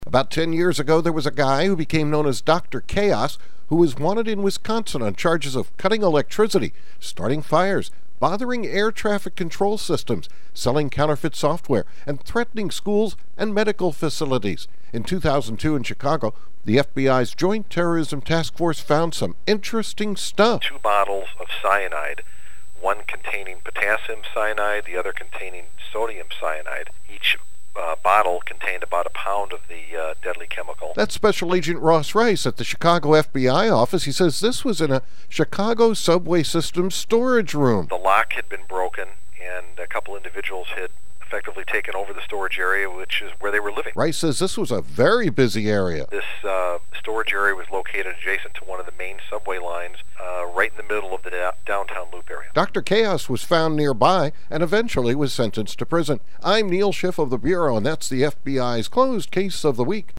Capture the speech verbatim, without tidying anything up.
About ten years ago, there was a guy who became known as Doctor Chaos who was wanted in Wisconsin on charges of cutting electricity, starting fires, bothering air traffic control systems, selling counterfeit software, and threatening schools and medical facilities. In two thousand two in Chicago, the F B I's Joint Terrorism Task Force found some interesting stuff. Two bottles of cyanide, one containing potassium cyanide, the other containing sodium cyanide. Each uh, bottle contained about a pound of the uh, deadly chemical. That's Special Agent Ross Rice at the Chicago F B I office. He says this was in a Chicago subway system storage room. The lock had been broken, and a couple individuals had effectively taken over the storage area, which is where they were living. Rice says this was a very busy area. This uh, storage area was located adjacent to one of the main subway lines, uh, right in the middle of the da- downtown loop area. Doctor Chaos was found nearby and eventually was sentenced to prison. I'm Neil Schiff of the Bureau, and that's the F B I's Closed Case of the Week.